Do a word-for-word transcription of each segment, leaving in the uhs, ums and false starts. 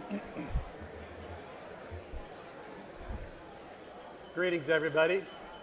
Greetings, everybody.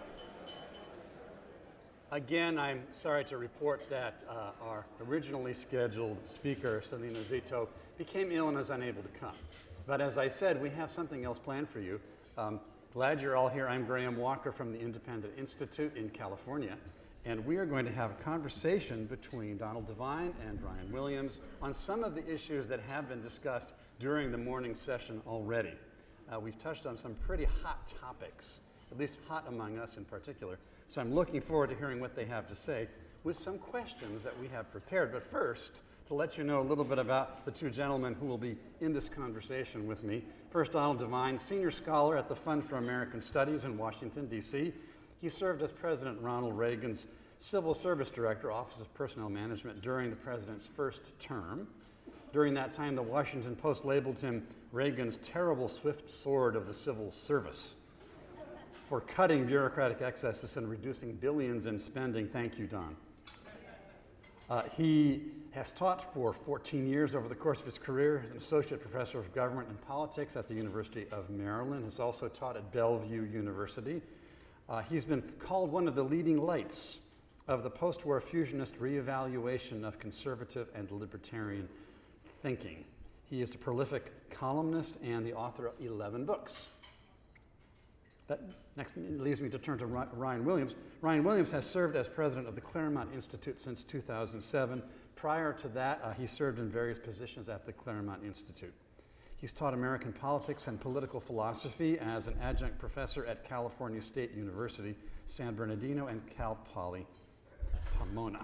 Again, I'm sorry to report that uh, our originally scheduled speaker, Selena Zito, became ill and is unable to come. But as I said, we have something else planned for you. Um, glad you're all here. I'm Graham Walker from the Independent Institute in California, and we are going to have a conversation between Donald Devine and Brian Williams on some of the issues that have been discussed during the morning session already. Uh, we've touched on some pretty hot topics, at least hot among us in particular. So I'm looking forward to hearing what they have to say with some questions that we have prepared. But first, to let you know a little bit about the two gentlemen who will be in this conversation with me. First, Donald Devine, senior scholar at the Fund for American Studies in Washington, D C He served as President Ronald Reagan's Civil Service Director, Office of Personnel Management, during the president's first term. During that time, the Washington Post labeled him Reagan's terrible swift sword of the civil service for cutting bureaucratic excesses and reducing billions in spending. Thank you, Don. Uh, he has taught for fourteen years over the course of his career as an associate professor of government and politics at the University of Maryland. Has also taught at Bellevue University. Uh, he's been called one of the leading lights of the post-war fusionist reevaluation of conservative and libertarian thinking. He is a prolific columnist and the author of eleven books. That next leads me to turn to Ryan Williams. Ryan Williams has served as president of the Claremont Institute since two thousand seven. Prior to that, uh, he served in various positions at the Claremont Institute. He's taught American politics and political philosophy as an adjunct professor at California State University, San Bernardino, and Cal Poly Pomona.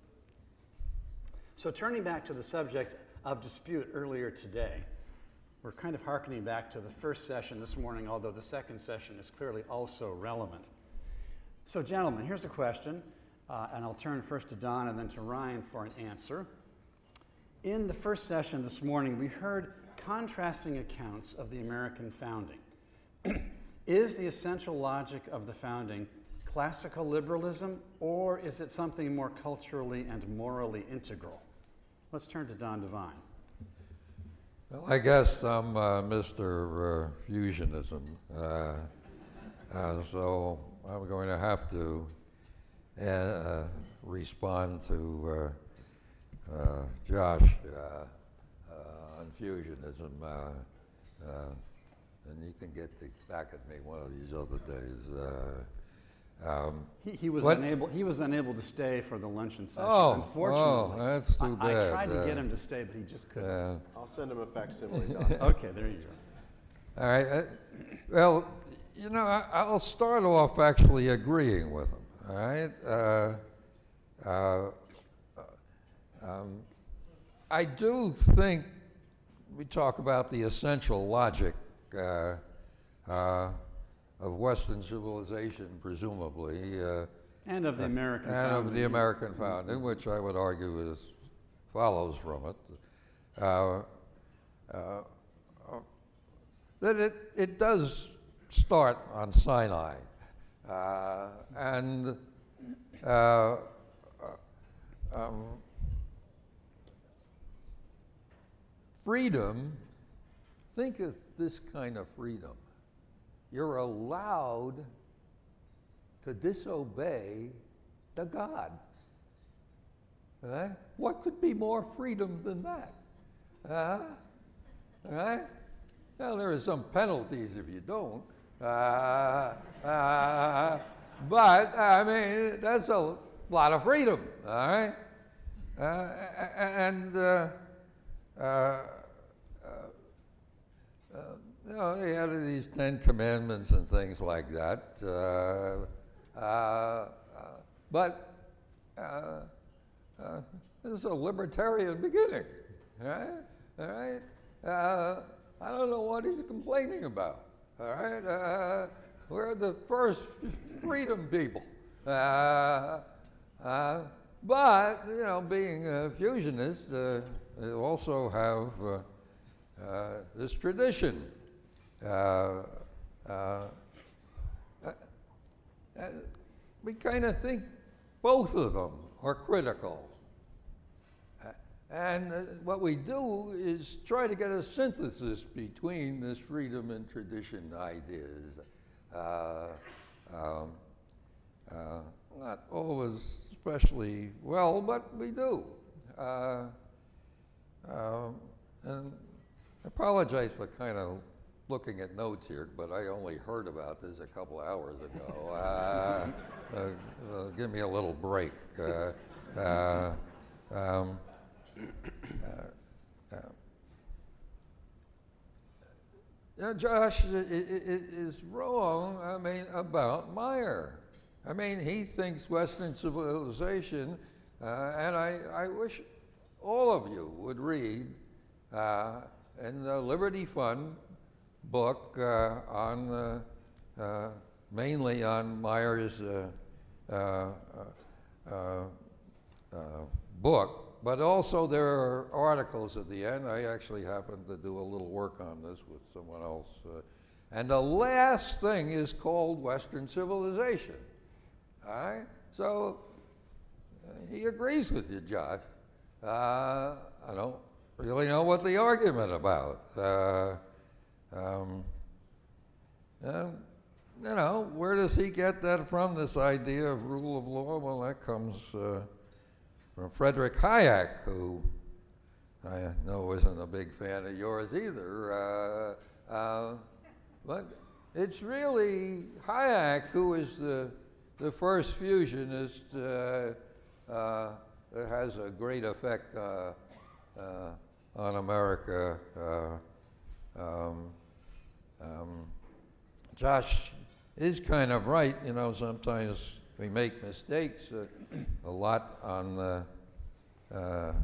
So turning back to the subject of dispute earlier today, we're kind of hearkening back to the first session this morning, although the second session is clearly also relevant. So gentlemen, here's a question, uh, and I'll turn first to Don and then to Ryan for an answer. In the first session this morning, we heard contrasting accounts of the American founding. Is the essential logic of the founding classical liberalism, or is it something more culturally and morally integral? Let's turn to Don Devine. Well, I guess I'm uh, Mister Uh, Fusionism, uh, uh, so I'm going to have to uh, respond to uh, uh, Josh uh, uh, on fusionism, uh, uh, and you can get to back at me one of these other days. Uh, Um, he, he was what? unable. He was unable to stay for the luncheon session. Oh, unfortunately, oh, that's too I, bad. I tried to uh, get him to stay, but he just couldn't. Uh, I'll send him a facsimile. Don. Okay, there you go. all right. Uh, well, you know, I, I'll start off actually agreeing with him. All right. Uh, uh, um, I do think we talk about the essential logic uh, uh, of Western civilization, presumably, uh, And of the American and founding. of the American founding, which I would argue is follows from it. Uh, uh, that it it does start on Sinai, uh, and uh, um, freedom. Think of this kind of freedom. You're allowed to disobey the God. Right? What could be more freedom than that? Uh, right? Well, there are some penalties if you don't. Uh, uh, but, I mean, that's a lot of freedom, all right? Uh, and, uh, uh, You know, they had these Ten Commandments and things like that. Uh, uh, uh, but uh, uh, this is a libertarian beginning, right? All right? Uh, I don't know what he's complaining about, all right? Uh, we're the first freedom people. Uh, uh, but, you know, being a fusionist, uh, they also have uh, uh, this tradition. Uh, uh, uh, we kind of think both of them are critical. Uh, And uh, what we do is try to get a synthesis between this freedom and tradition ideas. Uh, um, uh, not always especially well, but we do. Uh, um, and I apologize for kind of looking at notes here, but I only heard about this a couple hours ago. Uh, uh, uh, give me a little break. Uh, uh, um, uh, uh, now, Josh i- i- i- is wrong, I mean, about Meyer. I mean, he thinks Western civilization, uh, and I, I wish all of you would read uh, in the Liberty Fund book uh, on, uh, uh, mainly on Meyer's uh, uh, uh, uh, book, but also there are articles at the end. I actually happened to do a little work on this with someone else. Uh, and the last thing is called Western civilization. All right? So uh, he agrees with you, Josh. Uh, I don't really know what the argument about. Uh, um, and, you know, where does he get that from, this idea of rule of law? Well, that comes uh, from Frederick Hayek, who I know isn't a big fan of yours either. Uh, uh, but it's really Hayek who is the, the first fusionist uh, uh, that has a great effect uh, uh, on America. Uh, um, um, Josh is kind of right, you know, sometimes we make mistakes uh, a lot on the uh, uh,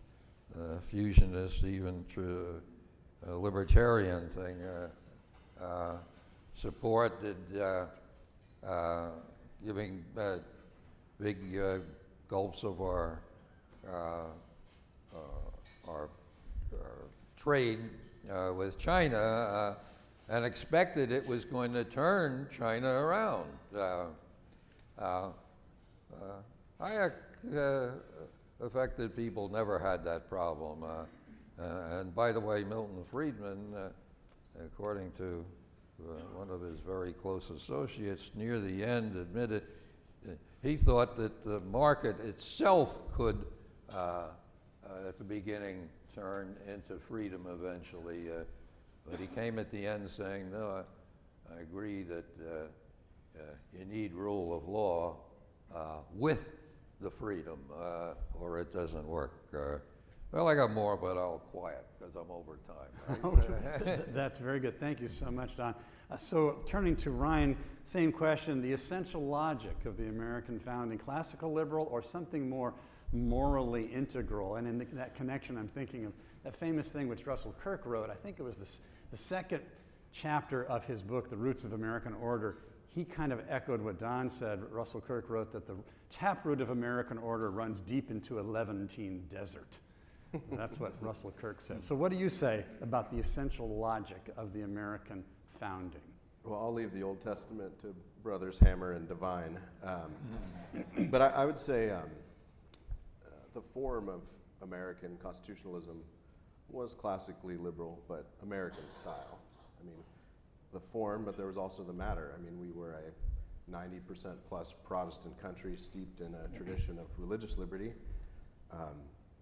fusionist, even true uh, libertarian thing. Uh, uh, supported uh, uh, giving uh, big uh, gulps of our uh, uh, our, our trade uh, with China, uh, and expected it was going to turn China around. Uh, uh, uh, Hayek uh, affected people never had that problem. Uh, uh, and by the way, Milton Friedman, uh, according to uh, one of his very close associates, near the end admitted uh, he thought that the market itself could, uh, uh, at the beginning, turn into freedom eventually. Uh, but he came at the end saying, no, I, I agree that uh, uh, you need rule of law uh, with the freedom, uh, or it doesn't work. Uh, well, I got more, but I'll quiet because I'm over time. Right? That's very good. Thank you so much, Don. Uh, so turning to Ryan, same question, the essential logic of the American founding, classical liberal or something more morally integral? And in the, that connection, I'm thinking of that famous thing which Russell Kirk wrote. I think it was this, the second chapter of his book, The Roots of American Order. He kind of echoed what Don said. Russell Kirk wrote that the taproot of American order runs deep into a Levantine desert. That's what Russell Kirk said. So what do you say about the essential logic of the American founding? Well, I'll leave the Old Testament to Brothers Hammer and Devine. Um, but I, I would say um, uh, the form of American constitutionalism was classically liberal, but American style. I mean, the form, but there was also the matter. I mean, we were a ninety percent plus Protestant country steeped in a tradition of religious liberty. Um,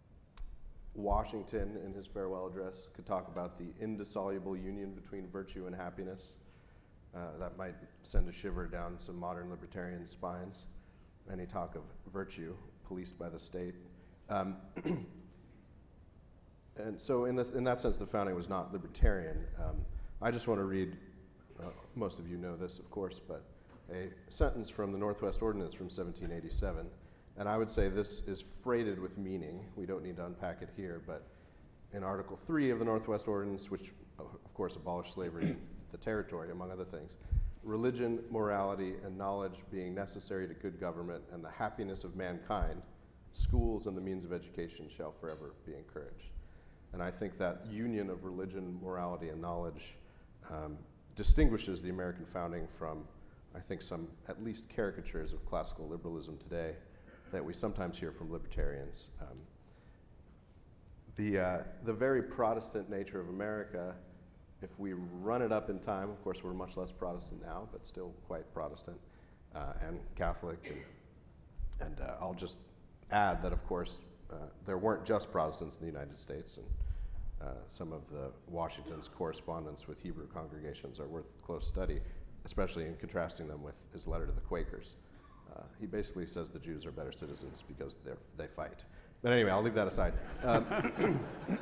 Washington, in his farewell address, could talk about the indissoluble union between virtue and happiness. Uh, that might send a shiver down some modern libertarian spines. Any talk of virtue policed by the state. Um, and so in, this, in that sense, the founding was not libertarian. Um, I just want to read, uh, most of you know this, of course, but a sentence from the Northwest Ordinance from seventeen eighty-seven. And I would say this is freighted with meaning. We don't need to unpack it here, but in Article three of the Northwest Ordinance, which of course abolished slavery in the territory, among other things, religion, morality, and knowledge being necessary to good government and the happiness of mankind, schools and the means of education shall forever be encouraged. And I think that union of religion, morality, and knowledge um, distinguishes the American founding from, I think, some at least caricatures of classical liberalism today that we sometimes hear from libertarians. Um, the, uh, the very Protestant nature of America, if we run it up in time, of course we're much less Protestant now, but still quite Protestant uh, and Catholic. And, and uh, I'll just add that, of course, uh, there weren't just Protestants in the United States, and uh, some of the Washington's correspondence with Hebrew congregations are worth close study, especially in contrasting them with his letter to the Quakers. Uh, he basically says the Jews are better citizens because they're, they fight. But anyway, I'll leave that aside. Um,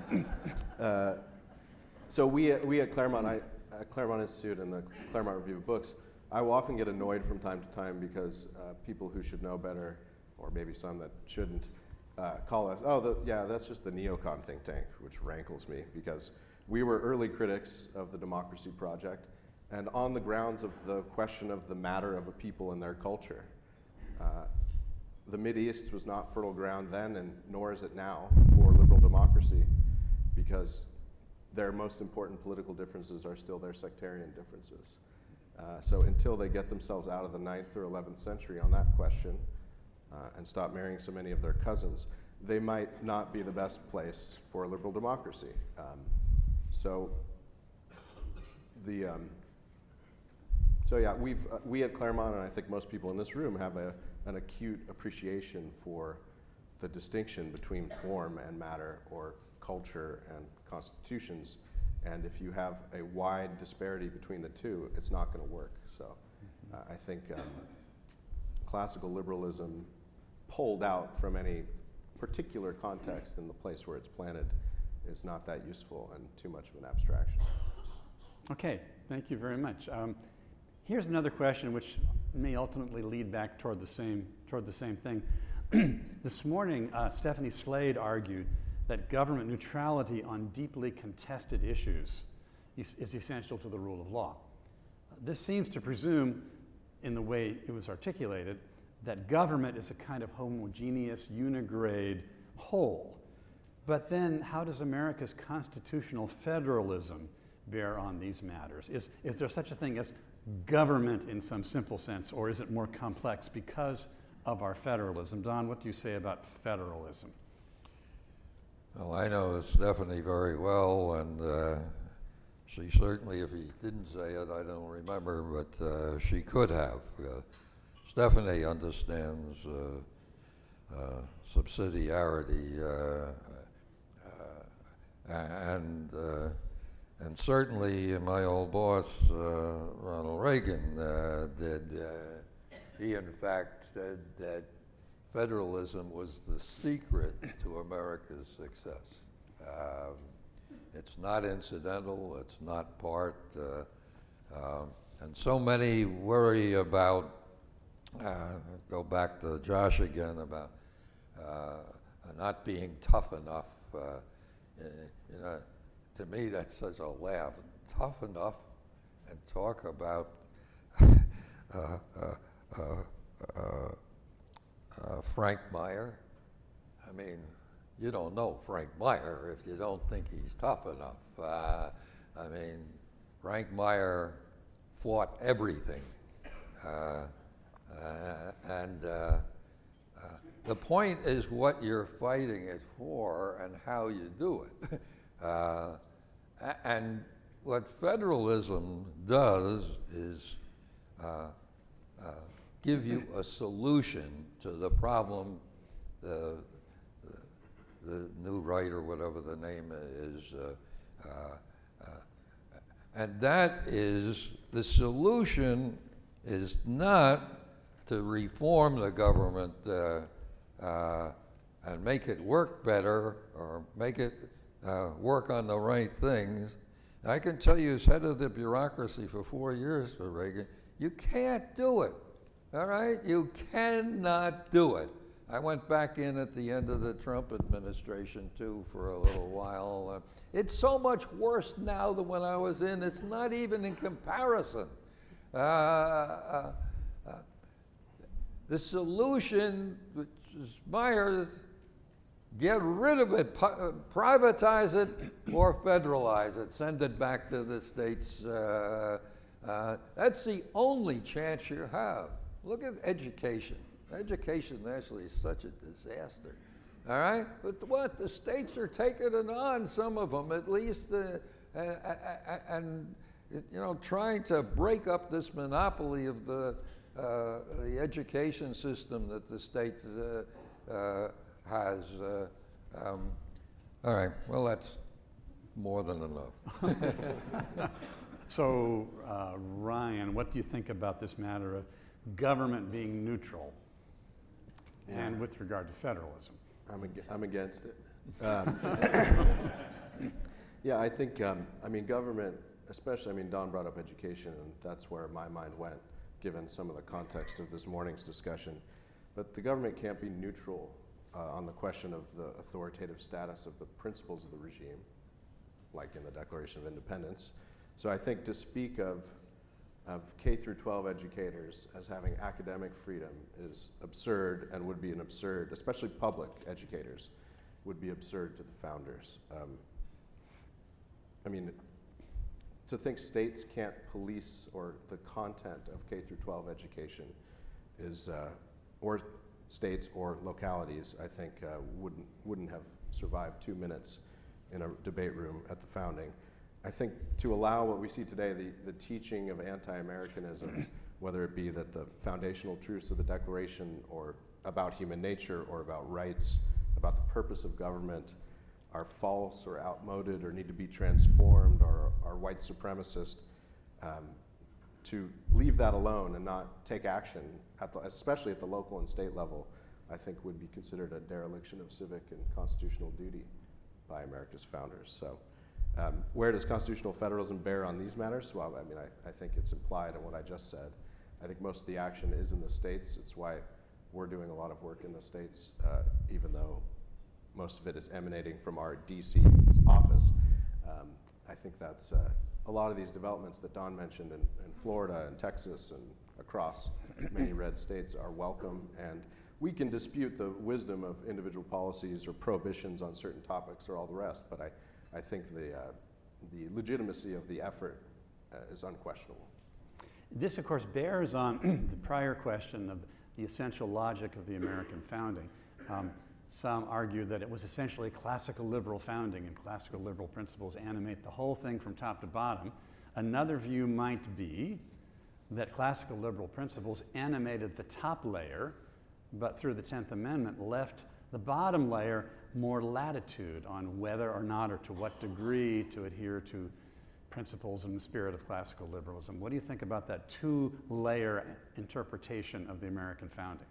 uh, so we, we at Claremont, I, at Claremont Institute and the Claremont Review of Books, I will often get annoyed from time to time because uh, people who should know better, or maybe some that shouldn't, uh, call us, oh, the, yeah, that's just the neocon think tank, which rankles me because we were early critics of the Democracy Project, and on the grounds of the question of the matter of a people and their culture. Uh, the Mideast was not fertile ground then, and nor is it now, for liberal democracy, because their most important political differences are still their sectarian differences. Uh, so until they get themselves out of the ninth or eleventh century on that question uh, and stop marrying so many of their cousins, they might not be the best place for liberal democracy. Um, so the um, so yeah, we've uh, we at Claremont, and I think most people in this room, have a an acute appreciation for the distinction between form and matter, or culture and constitutions. And if you have a wide disparity between the two, it's not going to work. So uh, I think um, classical liberalism, pulled out from any particular context in the place where it's planted, is not that useful and too much of an abstraction. Okay, thank you very much. Um, here's another question which may ultimately lead back toward the same, toward the same thing. This morning, uh, Stephanie Slade argued that government neutrality on deeply contested issues is, is essential to the rule of law. This seems to presume, in the way it was articulated, that government is a kind of homogeneous, unigrade whole. But then how does America's constitutional federalism bear on these matters? Is, is there such a thing as government in some simple sense, or is it more complex because of our federalism? Don, what do you say about federalism? Well, I know Stephanie very well, and uh, she certainly, if he didn't say it, I don't remember, but uh, she could have. Uh, Stephanie understands uh, uh, subsidiarity, uh, uh, and uh, and certainly my old boss, uh, Ronald Reagan, uh, did. Uh, he, in fact, said that federalism was the secret to America's success. Um, it's not incidental, it's not part, uh, uh, and so many worry about, uh, go back to Josh again, about uh, not being tough enough. Uh, you know, to me that's such a laugh. Tough enough, and talk about uh, uh, uh, uh, Uh, Frank Meyer. I mean, you don't know Frank Meyer if you don't think he's tough enough. Uh, I mean, Frank Meyer fought everything. Uh, uh, and uh, uh, the point is what you're fighting it for and how you do it. uh, and what federalism does is uh, uh, give you a solution to the problem, the, the, the new right, or whatever the name is, uh, uh, uh, and that is, the solution is not to reform the government uh, uh, and make it work better, or make it uh, work on the right things. I can tell you, as head of the bureaucracy for four years for Reagan, you can't do it. All right, you cannot do it. I went back in at the end of the Trump administration too for a little while. Uh, it's so much worse now than when I was in. It's not even in comparison. Uh, uh, uh, the solution, which is Myers, get rid of it, pu- privatize it, or federalize it, send it back to the states. Uh, uh, that's the only chance you have. Look at education. Education actually is such a disaster. all right? But what, the states are taking it on, some of them at least, uh, uh, and, you know, trying to break up this monopoly of the, uh, the education system that the state uh, uh, has. Uh, um, all right, well, that's more than enough. So, uh, Ryan, what do you think about this matter of government being neutral and with regard to federalism? I'm, ag- I'm against it. Um, yeah, I think, um, I mean, government, especially, I mean, Don brought up education, and that's where my mind went, given some of the context of this morning's discussion. But the government can't be neutral uh, on the question of the authoritative status of the principles of the regime, like in the Declaration of Independence. So I think to speak of, of K through twelve educators as having academic freedom is absurd, and would be an absurd, especially public educators, would be absurd to the founders. Um, I mean, to think states can't police or the content of K through twelve education is, uh, or states or localities, I think uh, wouldn't, wouldn't have survived two minutes in a debate room at the founding. I think to allow what we see today, the, the teaching of anti-Americanism, whether it be that the foundational truths of the Declaration or about human nature or about rights, about the purpose of government, are false or outmoded or need to be transformed or are white supremacist, um, to leave that alone and not take action, at the, especially at the local and state level, I think would be considered a dereliction of civic and constitutional duty by America's founders. So. Um, where does constitutional federalism bear on these matters? Well, I mean, I, I think it's implied in what I just said. I think most of the action is in the states. It's why we're doing a lot of work in the states, uh, even though most of it is emanating from our D C office. Um, I think that's uh, a lot of these developments that Don mentioned in, in Florida and Texas and across many red states are welcome. And we can dispute the wisdom of individual policies or prohibitions on certain topics or all the rest, but I I think the, uh, the legitimacy of the effort uh, is unquestionable. This, of course, bears on the prior question of the essential logic of the American founding. Um, some argue that it was essentially a classical liberal founding, and classical liberal principles animate the whole thing from top to bottom. Another view might be that classical liberal principles animated the top layer, but through the tenth Amendment left the bottom layer more latitude on whether or not or to what degree to adhere to principles in the spirit of classical liberalism. What do you think about that two-layer interpretation of the American founding?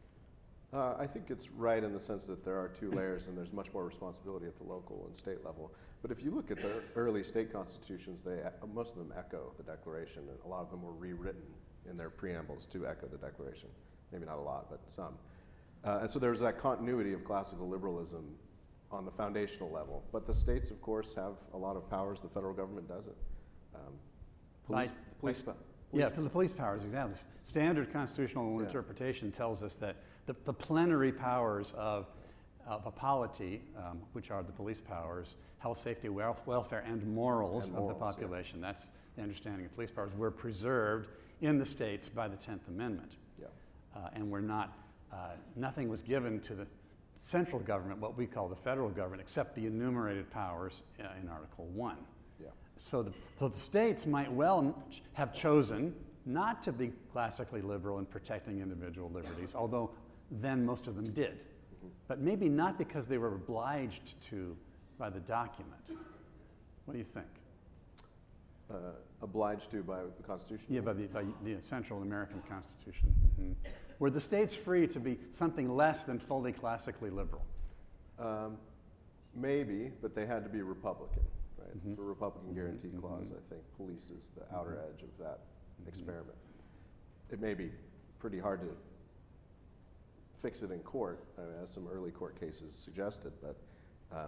Uh, I think it's right in the sense that there are two layers and there's much more responsibility at the local and state level. But if you look at the early state constitutions, they, most of them echo the Declaration, and a lot of them were rewritten in their preambles to echo the Declaration. Maybe not a lot, but some. Uh, and so there's that continuity of classical liberalism on the foundational level. But the states, of course, have a lot of powers the federal government doesn't. Um, police, By, police, by, police, yeah, the police powers, exactly. Standard constitutional Yeah. interpretation tells us that the, the plenary powers of, of a polity, um, which are the police powers, health, safety, wel- welfare, and morals, And of the morals, population, yeah. That's the understanding of police powers, were preserved in the states by the tenth Amendment. Yeah. Uh, and we're not, uh, nothing was given to the central government, what we call the federal government, except the enumerated powers uh, in Article one. Yeah. So the, so the states might well ch- have chosen not to be classically liberal in protecting individual liberties, although then most of them did. Mm-hmm. But maybe not because they were obliged to by the document. What do you think? Uh, obliged to by the Constitution? Yeah, by the, by the Central American Constitution. Mm-hmm. Were the states free to be something less than fully classically liberal? Um, maybe, but they had to be Republican, right? Mm-hmm. The Republican Guarantee Mm-hmm. Clause, I think, polices the outer edge of that mm-hmm. experiment. It may be pretty hard to fix it in court, I mean, as some early court cases suggested, but um,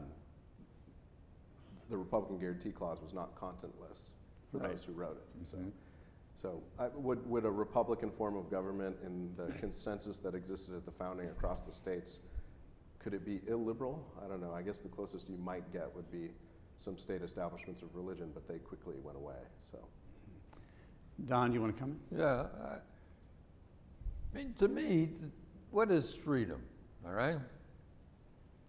the Republican Guarantee Clause was not contentless for right. those who wrote it. Mm-hmm. So. So I, would, would a Republican form of government in the consensus that existed at the founding across the states, could it be illiberal? I don't know. I guess the closest you might get would be some state establishments of religion, but they quickly went away. So, Don, do you want to come in? Yeah, I mean, to me, th- what is freedom, all right?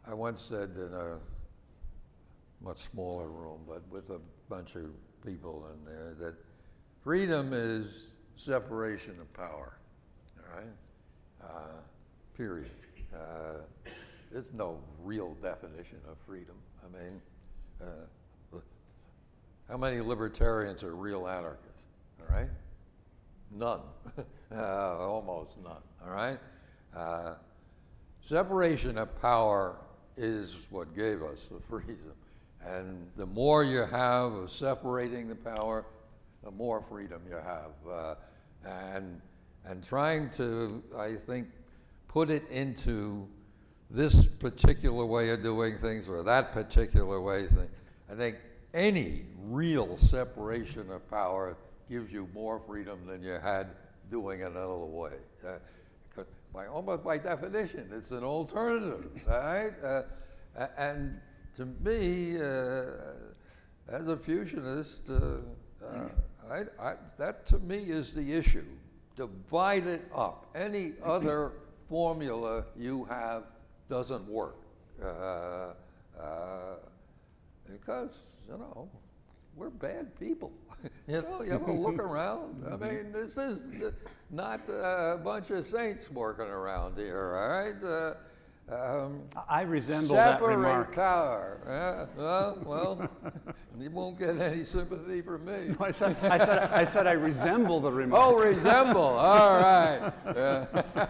I once said in a much smaller room, but with a bunch of people in there, that freedom is separation of power, all right? Uh, period. Uh, there's no real definition of freedom. I mean, uh, how many libertarians are real anarchists, all right? None, uh, almost none, all right? Uh, separation of power is what gave us the freedom. And the more you have of separating the power, the more freedom you have. Uh, and, and trying to, I think, put it into this particular way of doing things or that particular way of thing, I think any real separation of power gives you more freedom than you had doing it another way. Uh, 'cause by, almost by definition, it's an alternative, right? Uh, and to me, uh, as a fusionist, uh, uh, I, I, that to me is the issue. Divide it up. Any other formula you have doesn't work. Uh, uh, because, you know, we're bad people. You know, you ever look around? I mean, this is not a bunch of saints working around here, all right? Uh, um, I resemble that remark. Separate power. Yeah, well, well, you won't get any sympathy from me. No, I, said, I, said, I said I resemble the remark. Oh, resemble. All right. Yeah.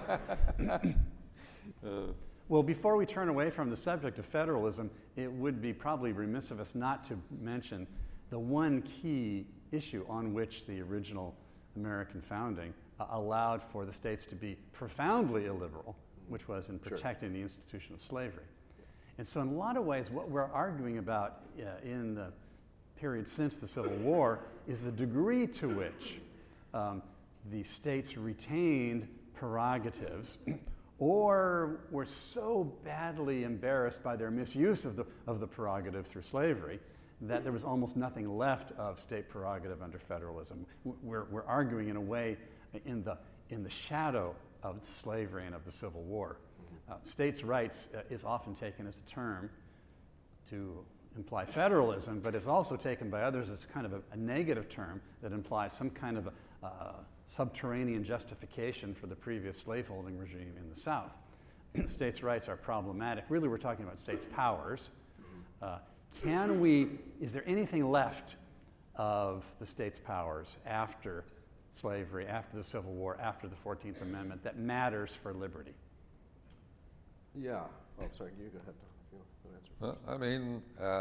uh, Well, before we turn away from the subject of federalism, it would be probably remiss of us not to mention the one key issue on which the original American founding uh, allowed for the states to be profoundly illiberal, which was in protecting sure. the institution of slavery. And so in a lot of ways, what we're arguing about uh, in the period since the Civil War is the degree to which um, the states retained prerogatives or were so badly embarrassed by their misuse of the, of the prerogative through slavery that there was almost nothing left of state prerogative under federalism. We're, we're arguing in a way in the, in the shadow of slavery and of the Civil War. Uh, states' rights uh, is often taken as a term to imply federalism, but is also taken by others as kind of a, a negative term that implies some kind of a, uh, subterranean justification for the previous slaveholding regime in the South. States' rights are problematic. Really, we're talking about states' powers. Uh, can we, is there anything left of the states' powers after slavery, after the Civil War, after the fourteenth Amendment that matters for liberty? Yeah. Oh, sorry, you go ahead. If you want to answer first. Well, I mean, uh,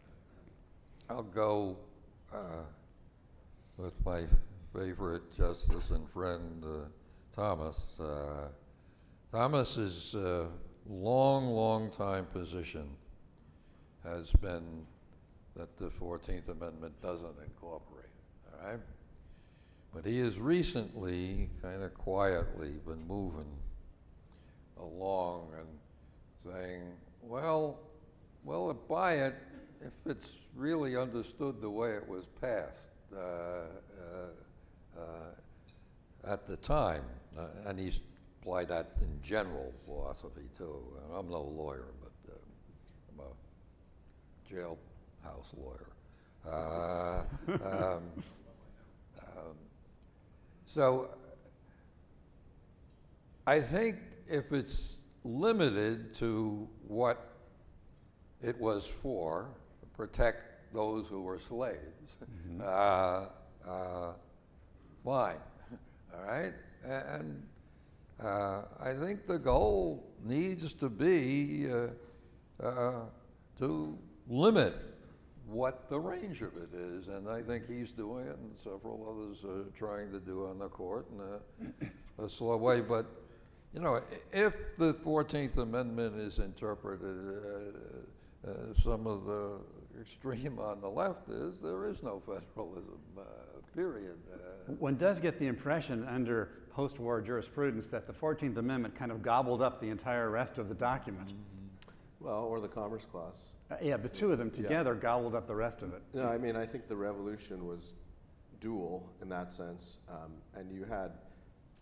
I'll go uh, with my favorite justice and friend, uh, Thomas. Uh, Thomas's uh, long, long time position has been that the fourteenth Amendment doesn't incorporate, all right? But he has recently, kind of quietly, been moving along and saying, well, we'll buy it if it's really understood the way it was passed uh, uh, uh, at the time. Uh, and he's applied that in general philosophy too. And I'm no lawyer, but uh, I'm a jailhouse lawyer. Uh, um, um, so I think if it's limited to what it was for, protect those who were slaves, mm-hmm. uh, uh, fine, all right? And uh, I think the goal needs to be uh, uh, to limit what the range of it is, and I think he's doing it, and several others are trying to do on the court in a, a slow way. But you know, if the fourteenth Amendment is interpreted, uh, uh, some of the extreme on the left is there is no federalism. Uh, period. Uh, One does get the impression under post-war jurisprudence that the fourteenth Amendment kind of gobbled up the entire rest of the document. Mm-hmm. Well, or the Commerce Clause. Uh, yeah, the two of them together yeah. gobbled up the rest of it. No, I mean, I think the revolution was dual in that sense, um, and you had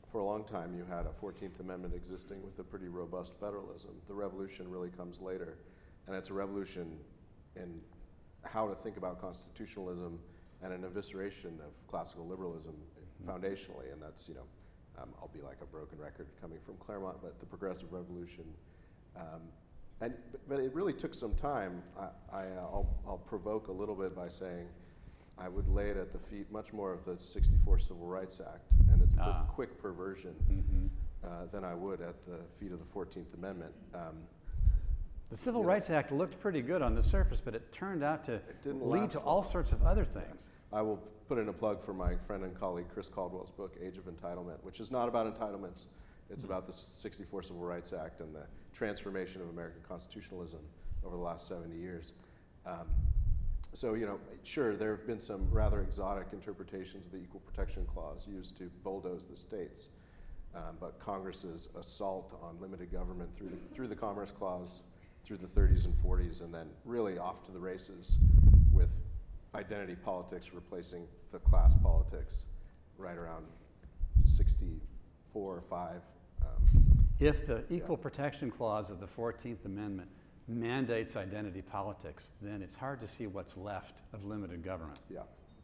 for a long time, you had a fourteenth Amendment existing with a pretty robust federalism. The revolution really comes later, and it's a revolution in how to think about constitutionalism and an evisceration of classical liberalism foundationally, and that's, you know, um, I'll be like a broken record coming from Claremont, but the Progressive Revolution. Um, and but, but it really took some time. I, I, uh, I'll, I'll provoke a little bit by saying I would lay it at the feet much more of the sixty-four Civil Rights Act and its Ah. per- quick perversion Mm-hmm. uh, than I would at the feet of the fourteenth Amendment. Um, The Civil You know, Rights Act looked pretty good on the surface, but it turned out to didn't lead last to long. all sorts of other things. I will put in a plug for my friend and colleague Chris Caldwell's book, Age of Entitlement, which is not about entitlements. It's about the sixty-four Civil Rights Act and the transformation of American constitutionalism over the last seventy years. Um, so, you know, sure, there have been some rather exotic interpretations of the Equal Protection Clause used to bulldoze the states. Um, but Congress's assault on limited government through the, through the Commerce Clause through the thirties and forties, and then really off to the races with identity politics replacing the class politics right around sixty-four or five. Um, If the Equal Yeah. Protection Clause of the fourteenth Amendment mandates identity politics, then it's hard to see what's left of limited government. yeah.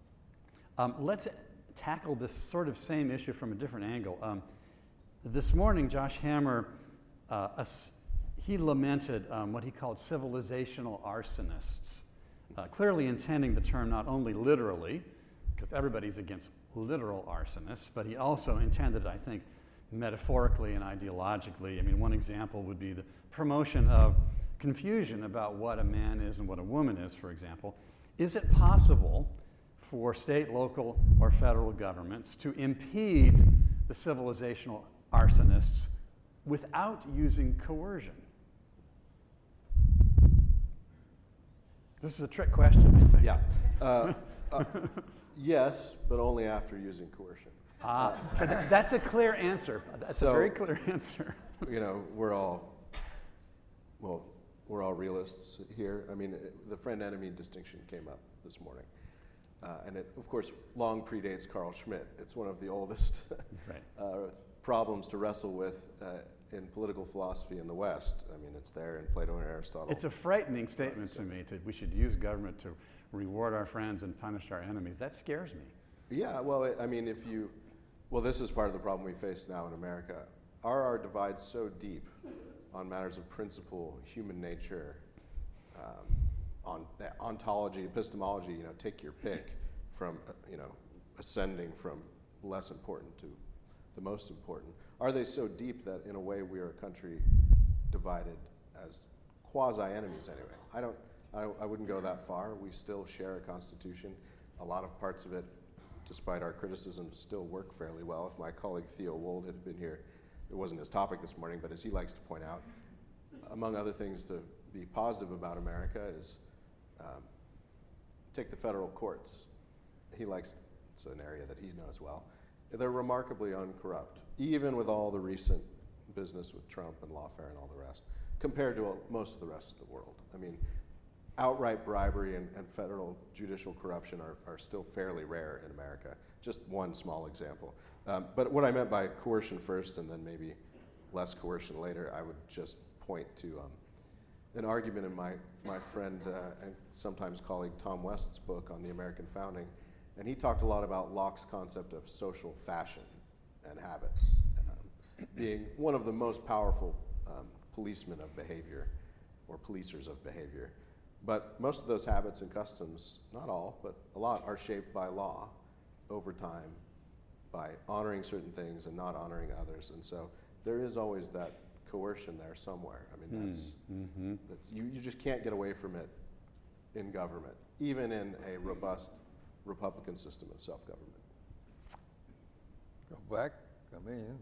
Um, let's tackle this sort of same issue from a different angle. Um, this morning, Josh Hammer, uh, as, he lamented um, what he called civilizational arsonists, uh, clearly intending the term not only literally, because everybody's against literal arsonists, but he also intended, I think, metaphorically and ideologically. I mean, one example would be the promotion of confusion about what a man is and what a woman is, for example. Is it possible for state, local, or federal governments to impede the civilizational arsonists without using coercion? This is a trick question, I think. Yeah. Uh, uh, yes, but only after using coercion. Uh, that's a clear answer. That's So- a very clear answer. You know, we're all, well, we're all realists here. I mean, it, the friend-enemy distinction came up this morning. Uh, and it, of course, long predates Carl Schmitt. It's one of the oldest Right. uh, problems to wrestle with uh, in political philosophy in the West. I mean, it's there in Plato and Aristotle. It's a frightening statement to me that we should use government to reward our friends and punish our enemies. That scares me. Yeah, well, it, I mean, if you, well, this is part of the problem we face now in America. Are our divides so deep on matters of principle, human nature, um, on the ontology, epistemology, you know, take your pick from, uh, you know, ascending from less important to the most important. Are they so deep that in a way we are a country divided as quasi-enemies anyway? I don't, I, don't, I wouldn't go that far. We still share a constitution. A lot of parts of it, despite our criticisms, still work fairly well. If my colleague Theo Wold had been here, it wasn't his topic this morning, but as he likes to point out, among other things to be positive about America is um, take the federal courts. He likes, it's an area that he knows well. They're remarkably uncorrupt, even with all the recent business with Trump and lawfare and all the rest, compared to most of the rest of the world. I mean, outright bribery and, and federal judicial corruption are, are still fairly rare in America. Just one small example. Um, but what I meant by coercion first and then maybe less coercion later, I would just point to um, an argument in my, my friend uh, and sometimes colleague Tom West's book on the American founding. And he talked a lot about Locke's concept of social fashion and habits um, being one of the most powerful um, policemen of behavior or policers of behavior. But most of those habits and customs, not all, but a lot, are shaped by law over time, by honoring certain things and not honoring others. And so there is always that coercion there somewhere. I mean, that's, Mm-hmm. that's you, you just can't get away from it in government, even in a robust Republican system of self-government. Go back, come in.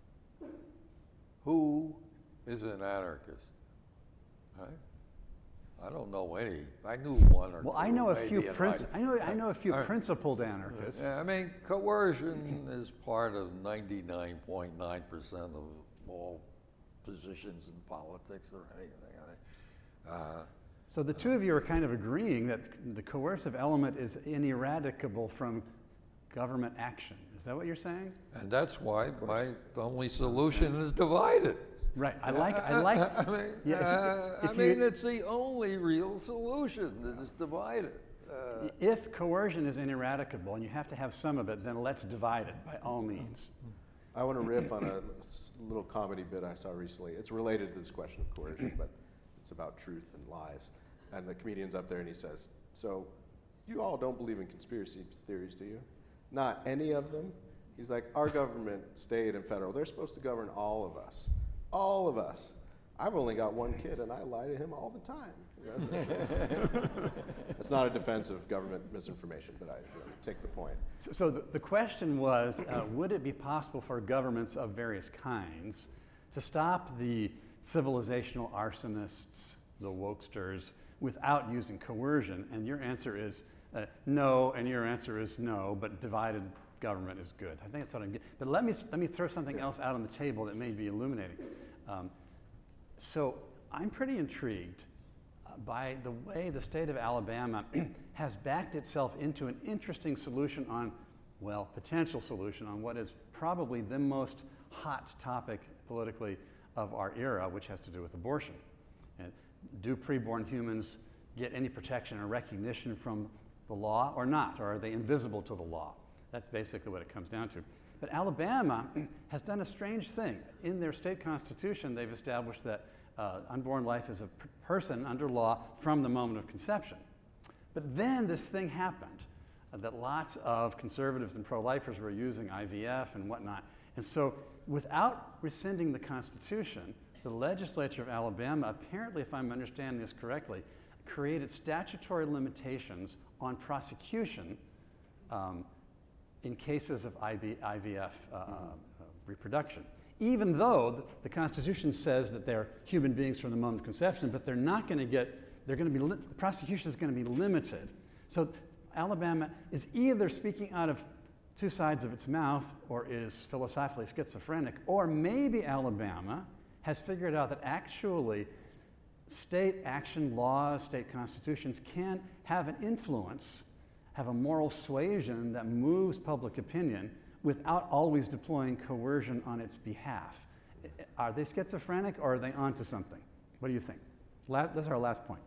Who is an anarchist? Right? I don't know any. I knew one or Well, two. I know a maybe few in princ- my- I know I know a few All right. principled anarchists. Yeah, I mean, coercion is part of ninety-nine point nine percent of all positions in politics or anything. Uh, So the two of you are kind of agreeing that the coercive element is ineradicable from government action. Is that what you're saying? And that's why my only solution is divided. Right. I like. I like. I mean, yeah, if, uh, if I you, mean it's the only real solution that is divided. Uh, if coercion is ineradicable and you have to have some of it, then let's divide it by all means. I want to riff on a s- little comedy bit I saw recently. It's related to this question of coercion, but it's about truth and lies. And the comedian's up there and he says, so you all don't believe in conspiracy theories, do you? Not any of them? He's like, our government, state and federal, they're supposed to govern all of us. All of us. I've only got one kid and I lie to him all the time. It's not a defense of government misinformation, but I you know, take the point. So, so the, the question was, uh, would it be possible for governments of various kinds to stop the civilizational arsonists, the wokesters, without using coercion? And your answer is uh, no, and your answer is no, but divided government is good. I think that's what I'm getting. But let me, let me throw something else out on the table that may be illuminating. Um, so I'm pretty intrigued by the way the state of Alabama has backed itself into an interesting solution on, well, potential solution on what is probably the most hot topic politically of our era, which has to do with abortion. And do preborn humans get any protection or recognition from the law or not? Or are they invisible to the law? That's basically what it comes down to. But Alabama has done a strange thing. In their state constitution, they've established that Uh, unborn life is a p- person under law from the moment of conception. But then this thing happened, uh, that lots of conservatives and pro-lifers were using I V F and whatnot. And so without rescinding the Constitution, the legislature of Alabama, apparently, if I'm understanding this correctly, created statutory limitations on prosecution um, in cases of I V F uh, mm-hmm. uh, reproduction. Even though the, the Constitution says that they're human beings from the moment of conception, but they're not going to get, they're going to be, li- the prosecution is going to be limited. So Alabama is either speaking out of two sides of its mouth or is philosophically schizophrenic, or maybe Alabama has figured out that actually state action laws, state constitutions can have an influence, have a moral suasion that moves public opinion without always deploying coercion on its behalf. Are they schizophrenic or are they onto something? What do you think? La- this is our last point.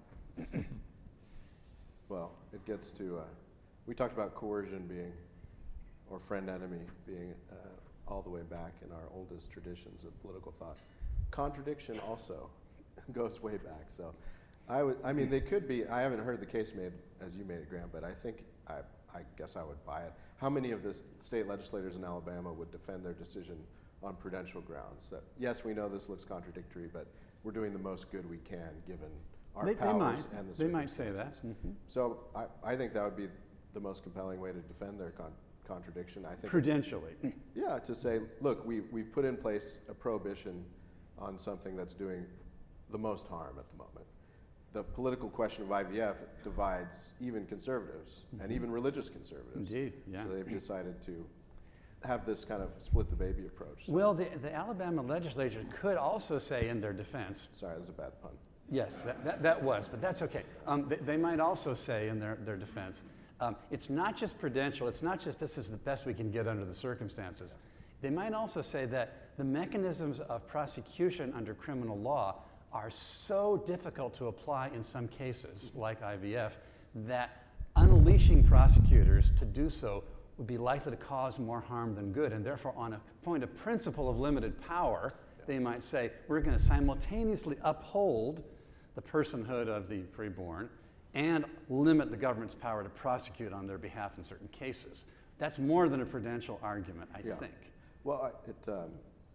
Well, it gets to, uh, we talked about coercion being, or friend-enemy being uh, all the way back in our oldest traditions of political thought. Contradiction also goes way back. So I would, I mean, they could be, I haven't heard the case made as you made it, Graham, but I think, I, I guess I would buy it. How many of the state legislators in Alabama would defend their decision on prudential grounds? That, yes, we know this looks contradictory, but we're doing the most good we can given our they, powers they might. and the They might say circumstances. that. Mm-hmm. So I, I think that would be the most compelling way to defend their con- contradiction. I think Prudentially. Yeah, to say, look, we, we've put in place a prohibition on something that's doing the most harm at the moment. The political question of I V F divides even conservatives and even religious conservatives. Indeed, yeah. So they've decided to have this kind of split the baby approach. So Well, the, the Alabama legislature could also say in their defense, sorry, that was a bad pun. yes, that, that, that was, but that's okay. Um, they, they might also say in their, their defense, um, it's not just prudential, it's not just this is the best we can get under the circumstances. They might also say that the mechanisms of prosecution under criminal law are so difficult to apply in some cases, like I V F, that unleashing prosecutors to do so would be likely to cause more harm than good. And therefore, on a point of principle of limited power, they might say, we're going to simultaneously uphold the personhood of the preborn and limit the government's power to prosecute on their behalf in certain cases. That's more than a prudential argument, I Yeah. think. Well, I, it, um,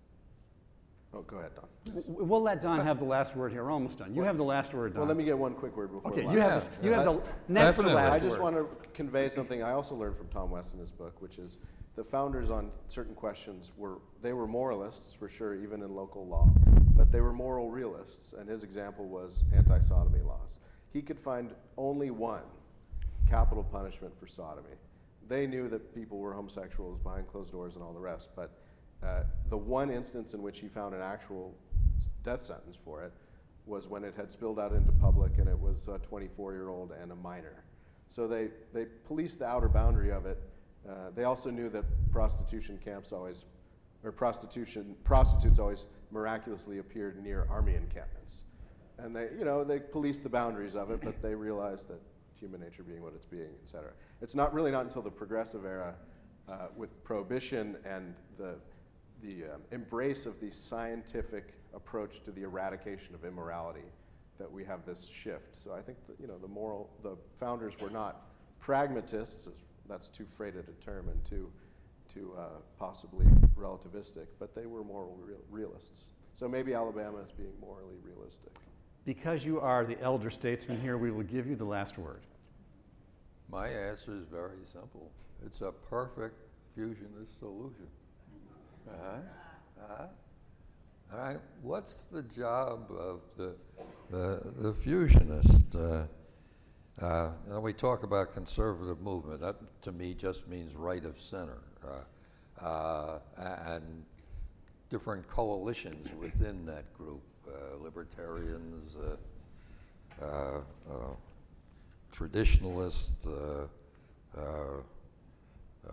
oh, go ahead, Don. W- We'll let Don have the last word here. We're almost done. You have the last word, Don. Well, let me get one quick word before Okay, the you last have, one. this, you have the Uh, next to Definitely. last I just word. want to convey something I also learned from Tom West in his book, which is the founders on certain questions were, they were moralists for sure, even in local law, but they were moral realists, and his example was anti-sodomy laws. He could find only one capital punishment for sodomy. They knew that people were homosexuals behind closed doors and all the rest, but uh, the one instance in which he found an actual death sentence for it was when it had spilled out into public and it was a twenty-four-year-old and a minor. So they, they policed the outer boundary of it Uh, they also knew that prostitution camps always, or prostitution, prostitutes always miraculously appeared near army encampments. And they, you know, they policed the boundaries of it, but they realized that human nature being what it's being, et cetera. It's not really not until the progressive era uh, with prohibition and the, the um, embrace of the scientific approach to the eradication of immorality that we have this shift. So I think that, you know, the moral, the founders were not pragmatists, that's too freighted a term and too, too uh, possibly relativistic, but they were moral real, realists. So maybe Alabama is being morally realistic. Because you are the elder statesman here, we will give you the last word. My answer is very simple. It's a perfect fusionist solution. Uh-huh. Uh-huh. All right, what's the job of the, the, the fusionist? Uh, uh, you know, we talk about conservative movement. That, to me, just means right of center. Uh, uh, and different coalitions within that group. Uh, libertarians, uh, uh, uh, traditionalists, uh, uh, uh,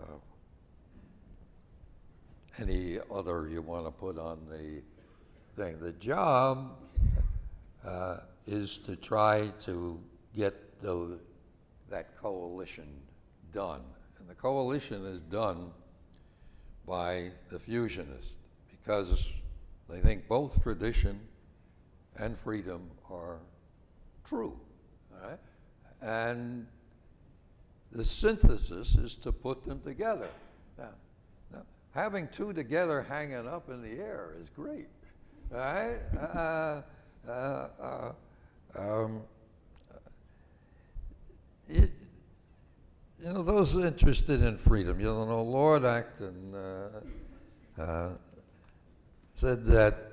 any other you want to put on the thing. The job uh, is to try to get the, that coalition done. And the coalition is done by the fusionists because they think both tradition and freedom are true, all right? And the synthesis is to put them together. Now, now, having two together hanging up in the air is great, all right? Uh, uh, uh, um, it, you know, those interested in freedom, you know, Lord Acton uh, uh, said that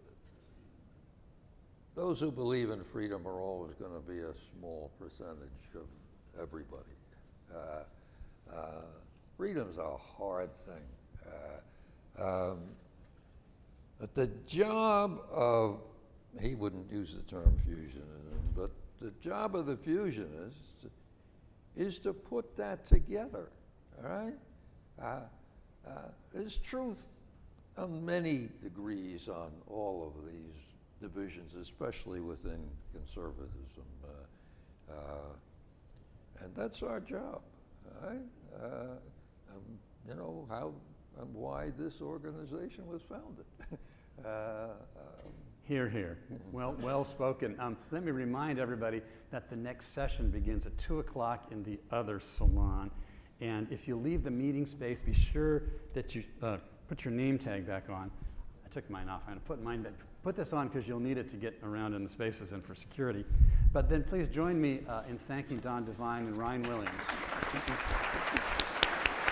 those who believe in freedom are always going to be a small percentage of everybody. Uh, uh, freedom's a hard thing. Uh, um, but the job of, he wouldn't use the term fusionism, but the job of the fusionists is to put that together, all right? Uh, uh, there's truth on many degrees on all of these divisions, especially within conservatism. Uh, uh, and that's our job, all right? Uh, um, you know, how and why this organization was founded. uh, um, Hear, hear. Well, well spoken. Um, let me remind everybody that the next session begins at two o'clock in the other salon. And if you leave the meeting space, be sure that you uh, put your name tag back on. I took mine off. I'm going to put mine back. Put this on because you'll need it to get around in the spaces and for security. But then please join me uh, in thanking Don Devine and Ryan Williams.